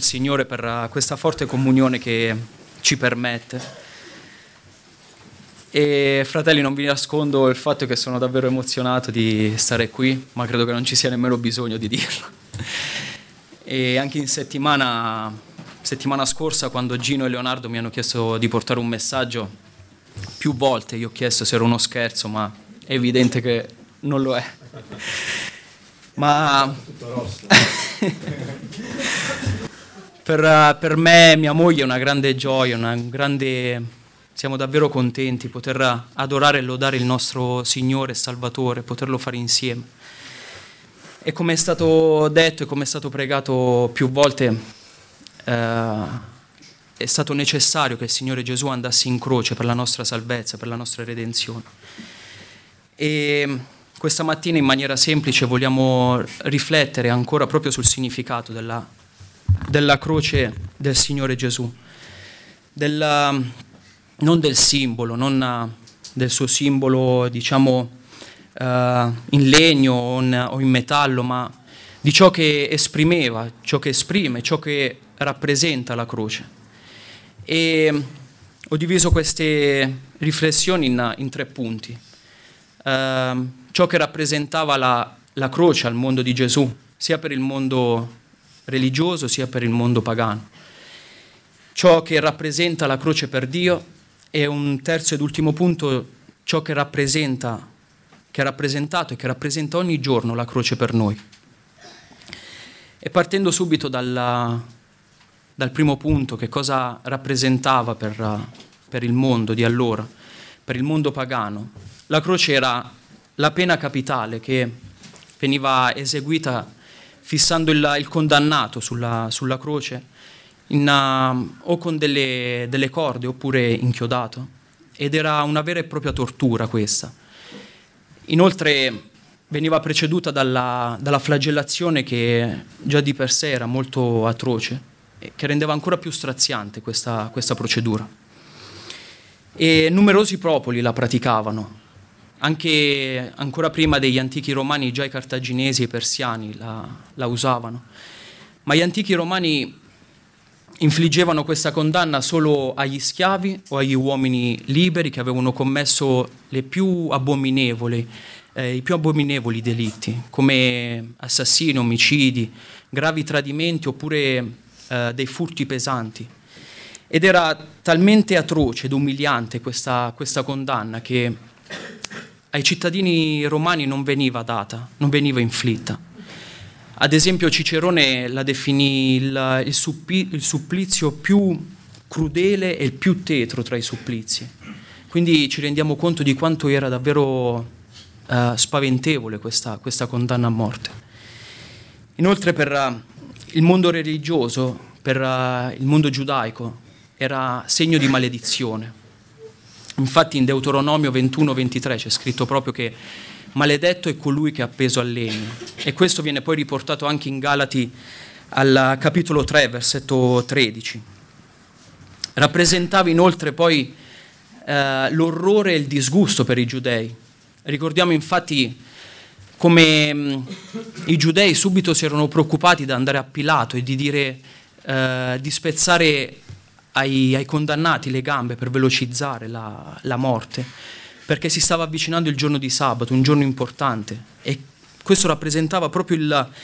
Signore per questa forte comunione che ci permette. E fratelli, non vi nascondo il fatto che sono davvero emozionato di stare qui, ma credo che non ci sia nemmeno bisogno di dirlo. E anche in settimana scorsa, quando Gino e Leonardo mi hanno chiesto di portare un messaggio, più volte io ho chiesto se era uno scherzo, ma è evidente che non lo è. Ma per me e mia moglie è una grande gioia, siamo davvero contenti di poter adorare e lodare il nostro Signore e Salvatore, poterlo fare insieme. E come è stato detto e come è stato pregato più volte, è stato necessario che il Signore Gesù andasse in croce per la nostra salvezza, per la nostra redenzione. E questa mattina in maniera semplice vogliamo riflettere ancora proprio sul significato della croce del Signore Gesù, non del simbolo, non del suo simbolo, diciamo, in legno o in metallo, ma di ciò che esprimeva, ciò che esprime, ciò che rappresenta la croce. E ho diviso queste riflessioni in 3 punti. Ciò che rappresentava la croce al mondo di Gesù, sia per il mondo religioso sia per il mondo pagano. Ciò che rappresenta la croce per Dio, e un terzo ed ultimo punto, ciò che ha rappresentato e che rappresenta ogni giorno la croce per noi. E partendo subito dal primo punto, che cosa rappresentava per il mondo di allora, per il mondo pagano. La croce era la pena capitale che veniva eseguita fissando il condannato sulla croce, o con delle corde oppure inchiodato, ed era una vera e propria tortura questa. Inoltre veniva preceduta dalla flagellazione, che già di per sé era molto atroce e che rendeva ancora più straziante questa procedura. E numerosi popoli la praticavano. Anche ancora prima degli antichi romani, già i cartaginesi e i persiani la usavano. Ma gli antichi romani infliggevano questa condanna solo agli schiavi o agli uomini liberi che avevano commesso i più abominevoli delitti, come assassini, omicidi, gravi tradimenti oppure dei furti pesanti. Ed era talmente atroce ed umiliante questa condanna che ai cittadini romani non veniva data, non veniva inflitta. Ad esempio Cicerone la definì il supplizio più crudele e il più tetro tra i supplizi. Quindi ci rendiamo conto di quanto era davvero spaventevole questa condanna a morte. Inoltre per il mondo religioso, per il mondo giudaico, era segno di maledizione. Infatti in Deuteronomio 21-23 c'è scritto proprio che maledetto è colui che è appeso al legno, e questo viene poi riportato anche in Galati al capitolo 3, versetto 13. Rappresentava inoltre poi l'orrore e il disgusto per i giudei. Ricordiamo infatti come i giudei subito si erano preoccupati di andare a Pilato e di dire di spezzare ai condannati le gambe per velocizzare la morte, perché si stava avvicinando il giorno di sabato, un giorno importante, e questo rappresentava proprio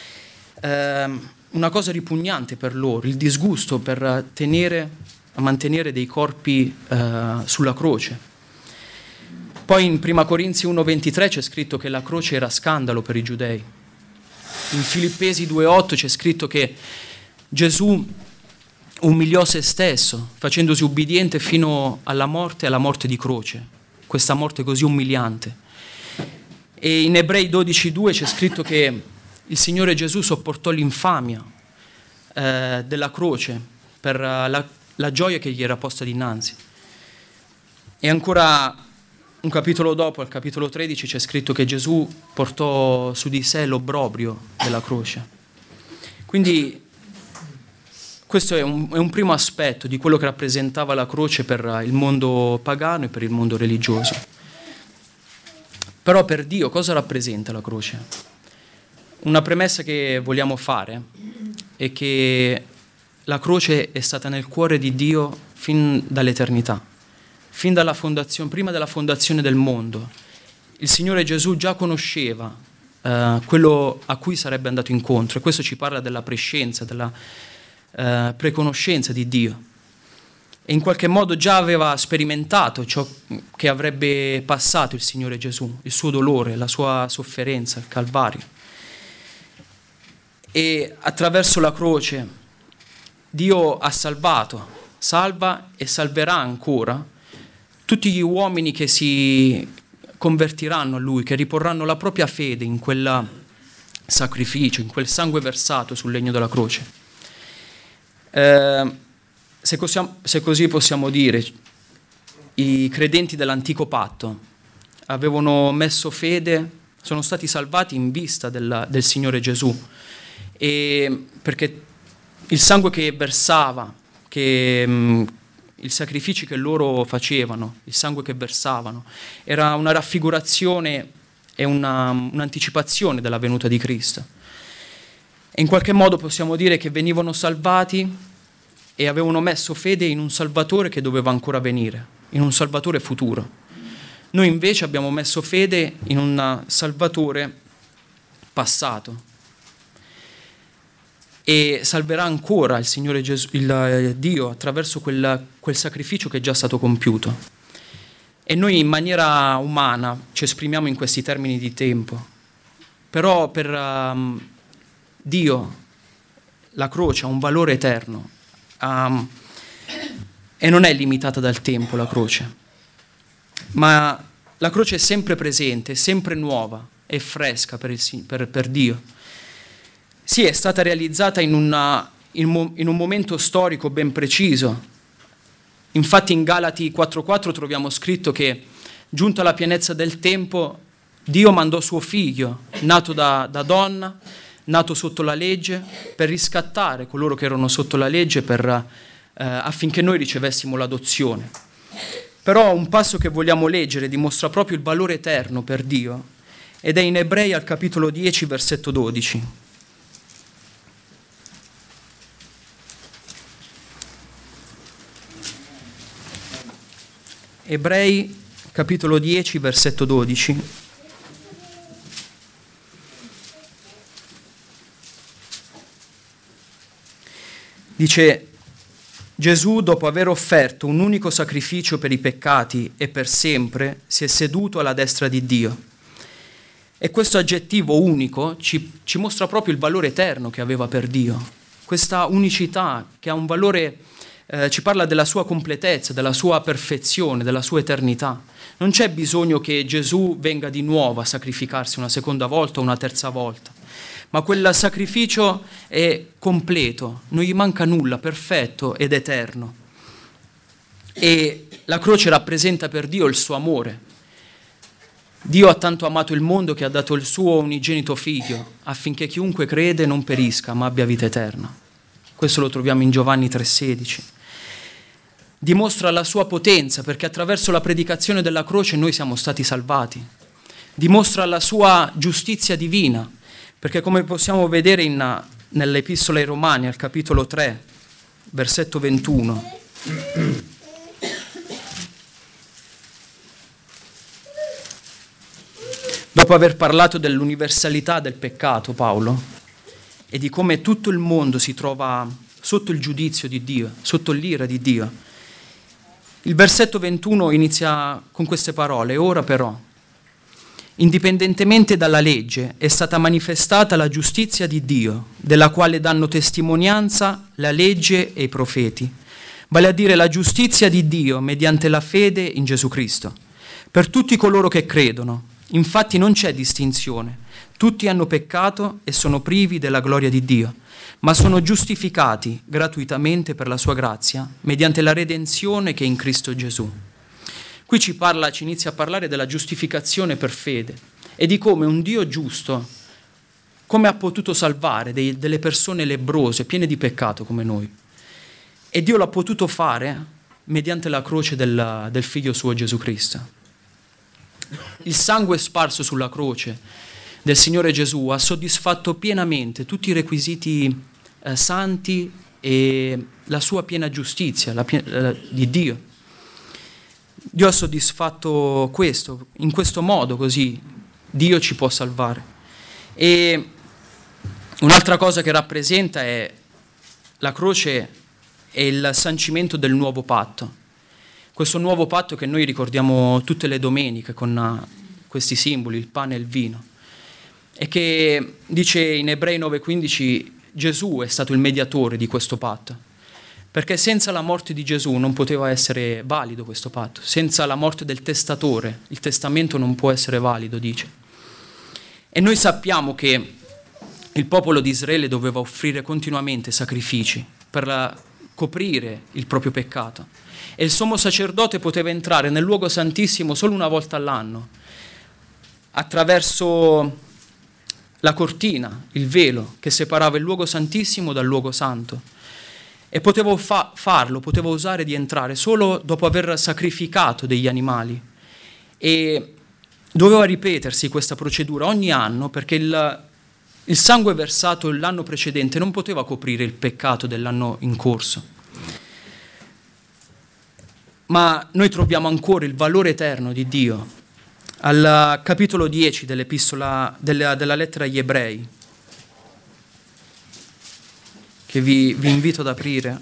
una cosa ripugnante per loro, il disgusto per mantenere dei corpi sulla croce. Poi in 1 Corinzi 1,23 c'è scritto che la croce era scandalo per i giudei. In Filippesi 2,8 c'è scritto che Gesù umiliò se stesso, facendosi ubbidiente fino alla morte di croce, questa morte così umiliante. E in Ebrei 12,2 c'è scritto che il Signore Gesù sopportò l'infamia della croce per la gioia che gli era posta dinanzi. E ancora un capitolo dopo, al capitolo 13, c'è scritto che Gesù portò su di sé l'obbrobrio della croce. Quindi questo è un primo aspetto di quello che rappresentava la croce per il mondo pagano e per il mondo religioso. Però per Dio cosa rappresenta la croce? Una premessa che vogliamo fare è che la croce è stata nel cuore di Dio fin dall'eternità, fin dalla fondazione, prima della fondazione del mondo. Il Signore Gesù già conosceva quello a cui sarebbe andato incontro, e questo ci parla della prescienza, della preconoscenza di Dio. E in qualche modo già aveva sperimentato ciò che avrebbe passato il Signore Gesù, il suo dolore, la sua sofferenza, il Calvario. E attraverso la croce Dio ha salvato, salva e salverà ancora tutti gli uomini che si convertiranno a Lui, che riporranno la propria fede in quel sacrificio, in quel sangue versato sul legno della croce. Se così possiamo dire, i credenti dell'antico patto avevano messo fede, sono stati salvati in vista del Signore Gesù, e perché il sangue che versava, i sacrifici che loro facevano, il sangue che versavano, era una raffigurazione e un'anticipazione della venuta di Cristo. E in qualche modo possiamo dire che venivano salvati e avevano messo fede in un Salvatore che doveva ancora venire, in un Salvatore futuro. Noi invece abbiamo messo fede in un Salvatore passato, e salverà ancora il Signore Gesù, il Dio, attraverso quel sacrificio che è già stato compiuto. E noi in maniera umana ci esprimiamo in questi termini di tempo, però per Dio la croce ha un valore eterno, e non è limitata dal tempo la croce, ma la croce è sempre presente, è sempre nuova, è fresca per Dio. Sì, è stata realizzata in un momento storico ben preciso. Infatti in Galati 4:4 troviamo scritto che, giunta la pienezza del tempo, Dio mandò suo figlio, nato da donna, nato sotto la legge, per riscattare coloro che erano sotto la legge, affinché noi ricevessimo l'adozione. Però un passo che vogliamo leggere dimostra proprio il valore eterno per Dio, ed è in Ebrei al capitolo 10, versetto 12. Ebrei, capitolo 10, versetto 12. Dice: Gesù, dopo aver offerto un unico sacrificio per i peccati e per sempre, si è seduto alla destra di Dio. E questo aggettivo unico ci mostra proprio il valore eterno che aveva per Dio. Questa unicità che ha un valore, ci parla della sua completezza, della sua perfezione, della sua eternità. Non c'è bisogno che Gesù venga di nuovo a sacrificarsi una seconda volta o una terza volta, ma quel sacrificio è completo, non gli manca nulla, perfetto ed eterno. E la croce rappresenta per Dio il suo amore. Dio ha tanto amato il mondo che ha dato il suo unigenito figlio, affinché chiunque crede non perisca, ma abbia vita eterna. Questo lo troviamo in Giovanni 3,16. Dimostra la sua potenza, perché attraverso la predicazione della croce noi siamo stati salvati. Dimostra la sua giustizia divina, perché come possiamo vedere nell'Epistola ai Romani, al capitolo 3, versetto 21, dopo aver parlato dell'universalità del peccato, Paolo, e di come tutto il mondo si trova sotto il giudizio di Dio, sotto l'ira di Dio, il versetto 21 inizia con queste parole: ora però, indipendentemente dalla legge, è stata manifestata la giustizia di Dio, della quale danno testimonianza la legge e i profeti, vale a dire la giustizia di Dio mediante la fede in Gesù Cristo, per tutti coloro che credono. Infatti non c'è distinzione, tutti hanno peccato e sono privi della gloria di Dio, ma sono giustificati gratuitamente per la sua grazia, mediante la redenzione che è in Cristo Gesù. Qui ci inizia a parlare della giustificazione per fede e di come un Dio giusto, come ha potuto salvare delle persone lebrose, piene di peccato come noi. E Dio l'ha potuto fare mediante la croce del Figlio suo Gesù Cristo. Il sangue sparso sulla croce del Signore Gesù ha soddisfatto pienamente tutti i requisiti santi e la sua piena giustizia, di Dio. Dio ha soddisfatto questo, in questo modo così Dio ci può salvare. E un'altra cosa che rappresenta è la croce e il sancimento del nuovo patto. Questo nuovo patto che noi ricordiamo tutte le domeniche con questi simboli, il pane e il vino. E che dice in Ebrei 9,15 Gesù è stato il mediatore di questo patto, perché senza la morte di Gesù non poteva essere valido questo patto, senza la morte del testatore il testamento non può essere valido, dice. E noi sappiamo che il popolo di Israele doveva offrire continuamente sacrifici per coprire il proprio peccato, e il sommo sacerdote poteva entrare nel luogo santissimo solo una volta all'anno attraverso la cortina, il velo che separava il luogo santissimo dal luogo santo, e poteva farlo, poteva osare di entrare solo dopo aver sacrificato degli animali, e doveva ripetersi questa procedura ogni anno, perché il sangue versato l'anno precedente non poteva coprire il peccato dell'anno in corso. Ma noi troviamo ancora il valore eterno di Dio al capitolo 10 dell'epistola della lettera agli Ebrei, che vi invito ad aprire.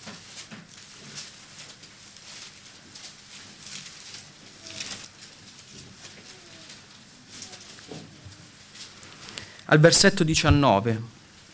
Al versetto 19.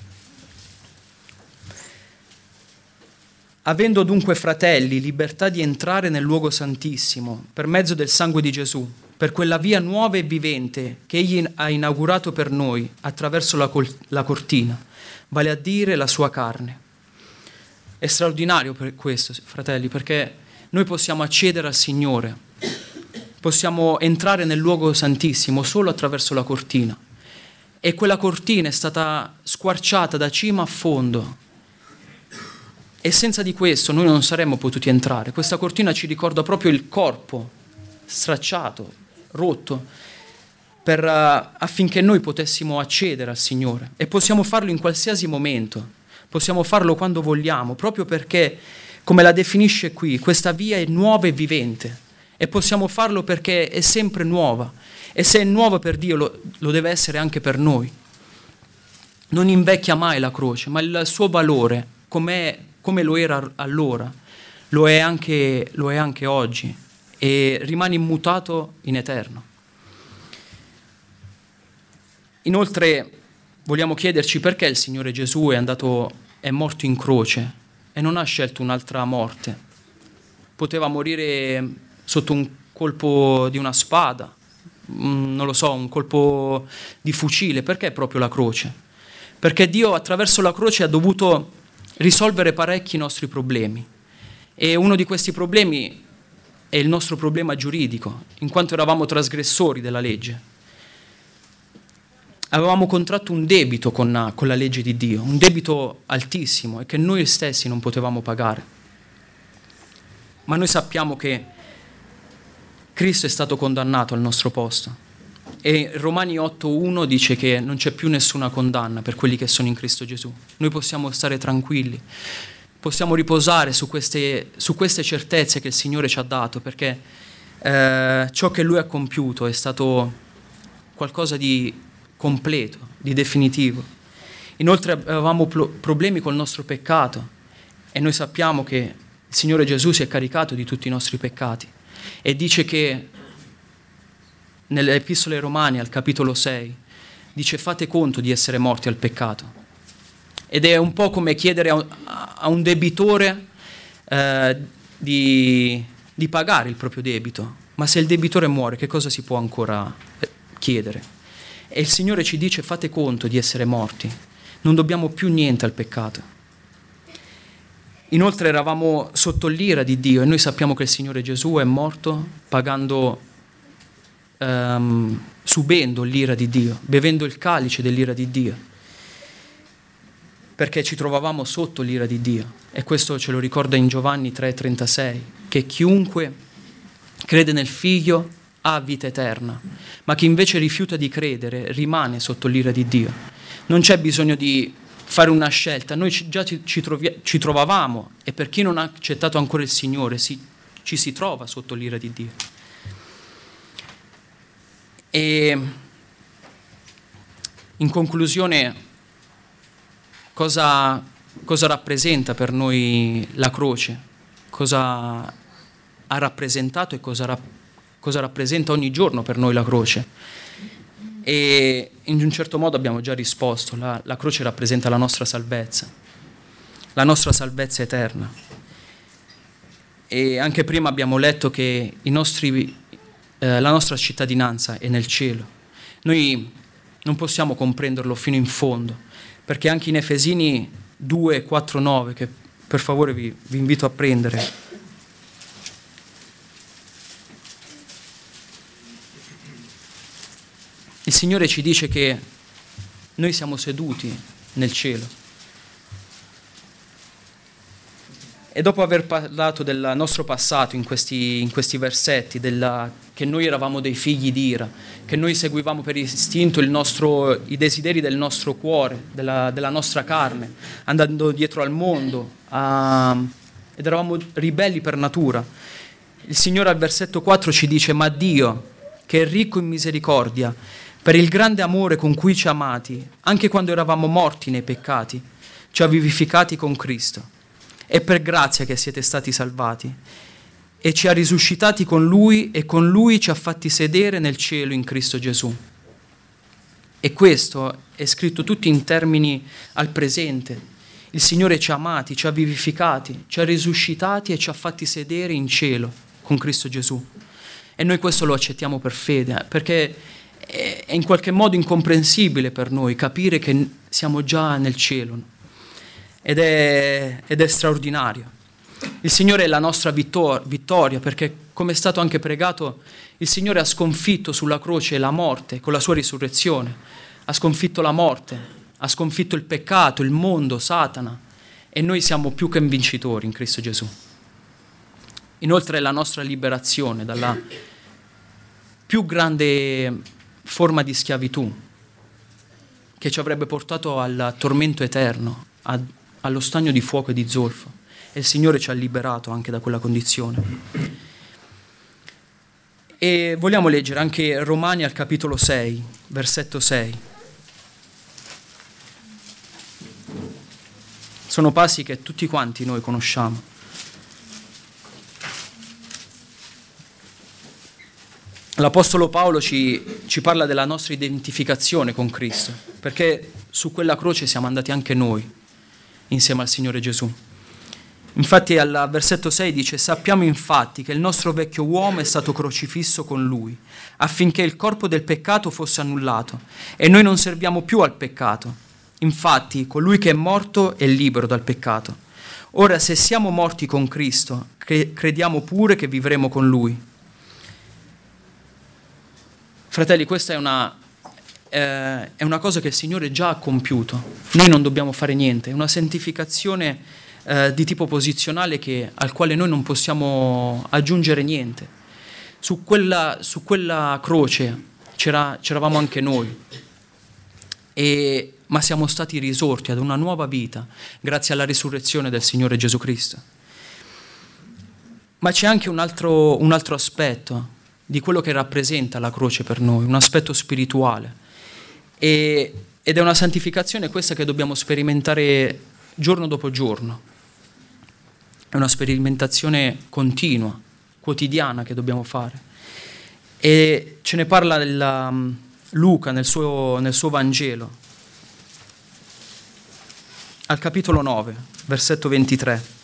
Avendo dunque, fratelli, libertà di entrare nel luogo santissimo per mezzo del sangue di Gesù, per quella via nuova e vivente che Egli ha inaugurato per noi attraverso la cortina, vale a dire la sua carne. È straordinario per questo, fratelli, perché noi possiamo accedere al Signore, possiamo entrare nel luogo santissimo solo attraverso la cortina, e quella cortina è stata squarciata da cima a fondo, e senza di questo noi non saremmo potuti entrare. Questa cortina ci ricorda proprio il corpo stracciato, rotto, affinché noi potessimo accedere al Signore, e possiamo farlo in qualsiasi momento, possiamo farlo quando vogliamo, proprio perché, come la definisce qui, questa via è nuova e vivente, e possiamo farlo perché è sempre nuova, e se è nuova per Dio lo deve essere anche per noi. Non invecchia mai la croce, ma il suo valore, come lo era allora, lo è anche oggi, e rimane immutato in eterno. Inoltre vogliamo chiederci perché il Signore Gesù è morto in croce e non ha scelto un'altra morte. Poteva morire sotto un colpo di una spada, non lo so, un colpo di fucile. Perché proprio la croce? Perché Dio attraverso la croce ha dovuto risolvere parecchi nostri problemi, e uno di questi problemi è il nostro problema giuridico, in quanto eravamo trasgressori della legge. Avevamo contratto un debito con la legge di Dio, un debito altissimo, e che noi stessi non potevamo pagare. Ma noi sappiamo che Cristo è stato condannato al nostro posto, e Romani 8,1 dice che non c'è più nessuna condanna per quelli che sono in Cristo Gesù. Noi possiamo stare tranquilli, possiamo riposare su queste certezze che il Signore ci ha dato, perché ciò che Lui ha compiuto è stato qualcosa di completo, di definitivo. Inoltre avevamo problemi col nostro peccato, e noi sappiamo che il Signore Gesù si è caricato di tutti i nostri peccati, e dice che nelle epistole ai Romani al capitolo 6 dice: fate conto di essere morti al peccato. Ed è un po' come chiedere a un debitore di pagare il proprio debito, ma se il debitore muore, che cosa si può ancora chiedere? E il Signore ci dice: fate conto di essere morti, non dobbiamo più niente al peccato. Inoltre eravamo sotto l'ira di Dio, e noi sappiamo che il Signore Gesù è morto pagando, subendo l'ira di Dio, bevendo il calice dell'ira di Dio, perché ci trovavamo sotto l'ira di Dio. E questo ce lo ricorda in Giovanni 3,36, che chiunque crede nel Figlio ha vita eterna, ma chi invece rifiuta di credere rimane sotto l'ira di Dio. Non c'è bisogno di fare una scelta, noi già ci trovavamo, e per chi non ha accettato ancora il Signore ci si trova sotto l'ira di Dio. E in conclusione, cosa rappresenta per noi la croce? Cosa ha rappresentato e cosa rappresenta ogni giorno per noi la croce? E in un certo modo abbiamo già risposto: la croce rappresenta la nostra salvezza eterna. E anche prima abbiamo letto che la nostra cittadinanza è nel cielo. Noi non possiamo comprenderlo fino in fondo, perché anche in Efesini 2, 4, 9, che per favore vi invito a prendere, il Signore ci dice che noi siamo seduti nel cielo. E dopo aver parlato del nostro passato in questi versetti, che noi eravamo dei figli di ira, che noi seguivamo per istinto i desideri del nostro cuore, della nostra carne, andando dietro al mondo, ed eravamo ribelli per natura, il Signore al versetto 4 ci dice: ma Dio, che è ricco in misericordia, per il grande amore con cui ci ha amati, anche quando eravamo morti nei peccati, ci ha vivificati con Cristo. È per grazia che siete stati salvati, e ci ha risuscitati con Lui, e con Lui ci ha fatti sedere nel cielo in Cristo Gesù. E questo è scritto tutto in termini al presente. Il Signore ci ha amati, ci ha vivificati, ci ha risuscitati e ci ha fatti sedere in cielo con Cristo Gesù. E noi questo lo accettiamo per fede, perché è in qualche modo incomprensibile per noi capire che siamo già nel cielo. Ed è straordinario. Il Signore è la nostra vittoria, perché, come è stato anche pregato, il Signore ha sconfitto sulla croce la morte con la sua risurrezione, ha sconfitto la morte, ha sconfitto il peccato, il mondo, Satana, e noi siamo più che vincitori in Cristo Gesù. Inoltre è la nostra liberazione dalla più grande forma di schiavitù che ci avrebbe portato al tormento eterno, allo stagno di fuoco e di zolfo, e il Signore ci ha liberato anche da quella condizione. E vogliamo leggere anche Romani al capitolo 6, versetto 6. Sono passi che tutti quanti noi conosciamo. L'Apostolo Paolo ci parla della nostra identificazione con Cristo, perché su quella croce siamo andati anche noi, insieme al Signore Gesù. Infatti al versetto 6 dice: sappiamo infatti che il nostro vecchio uomo è stato crocifisso con Lui, affinché il corpo del peccato fosse annullato, e noi non serviamo più al peccato. Infatti colui che è morto è libero dal peccato. Ora, se siamo morti con Cristo, crediamo pure che vivremo con Lui. Fratelli, questa è una cosa che il Signore già ha compiuto. Noi non dobbiamo fare niente, è una santificazione di tipo posizionale al quale noi non possiamo aggiungere niente. Su quella croce c'eravamo anche noi, ma siamo stati risorti ad una nuova vita grazie alla risurrezione del Signore Gesù Cristo. Ma c'è anche un altro aspetto di quello che rappresenta la croce per noi, un aspetto spirituale. Ed è una santificazione questa che dobbiamo sperimentare giorno dopo giorno. È una sperimentazione continua, quotidiana, che dobbiamo fare. E ce ne parla Luca nel suo Vangelo, al capitolo 9, versetto 23.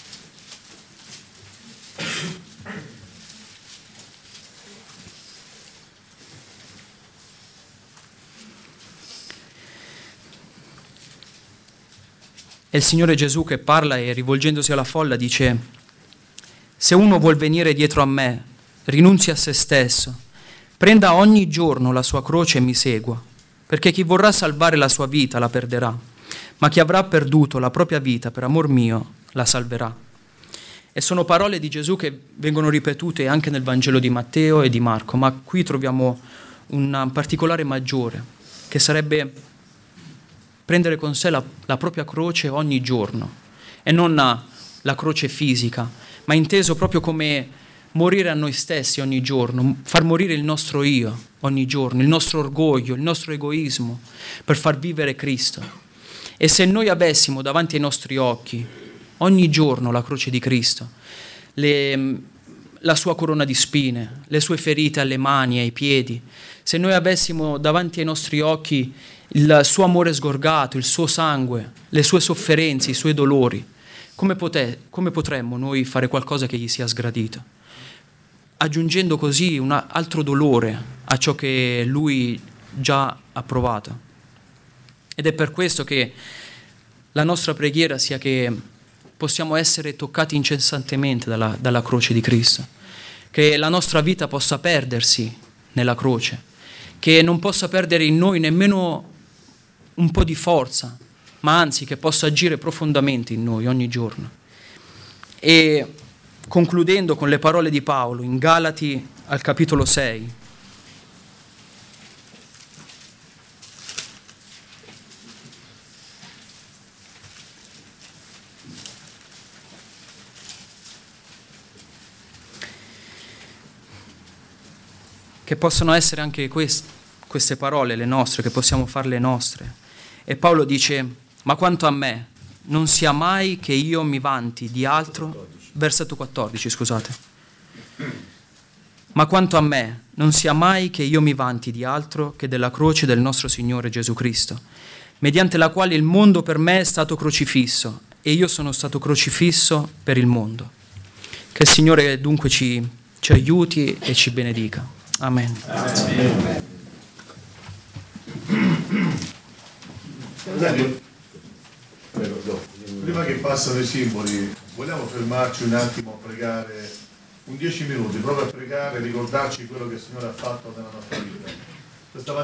È il Signore Gesù che parla e, rivolgendosi alla folla, dice: se uno vuol venire dietro a me, rinunzi a se stesso, prenda ogni giorno la sua croce e mi segua, perché chi vorrà salvare la sua vita la perderà, ma chi avrà perduto la propria vita per amor mio la salverà. E sono parole di Gesù che vengono ripetute anche nel Vangelo di Matteo e di Marco, ma qui troviamo un particolare maggiore, che sarebbe: prendere con sé la propria croce ogni giorno, e non la croce fisica, ma inteso proprio come morire a noi stessi ogni giorno, far morire il nostro io ogni giorno, il nostro orgoglio, il nostro egoismo, per far vivere Cristo. E se noi avessimo davanti ai nostri occhi ogni giorno la croce di Cristo, la sua corona di spine, le sue ferite alle mani e ai piedi, se noi avessimo davanti ai nostri occhi il suo amore sgorgato, il suo sangue, le sue sofferenze, i suoi dolori, come potremmo noi fare qualcosa che gli sia sgradito? Aggiungendo così un altro dolore a ciò che lui già ha provato. Ed è per questo che la nostra preghiera sia che possiamo essere toccati incessantemente dalla croce di Cristo, che la nostra vita possa perdersi nella croce, che non possa perdere in noi nemmeno un po' di forza, ma anzi che possa agire profondamente in noi ogni giorno. E concludendo con le parole di Paolo in Galati al capitolo 6, che possano essere anche queste parole le nostre, che possiamo farle nostre. E Paolo dice: ma quanto a me, non sia mai che io mi vanti di altro, versetto 14, scusate. Ma quanto a me, non sia mai che io mi vanti di altro che della croce del nostro Signore Gesù Cristo, mediante la quale il mondo per me è stato crocifisso e io sono stato crocifisso per il mondo. Che il Signore dunque ci aiuti e ci benedica. Amen. Amen. Prima che passano i simboli, vogliamo fermarci un attimo a pregare, un 10 minuti, proprio a pregare e ricordarci quello che il Signore ha fatto nella nostra vita.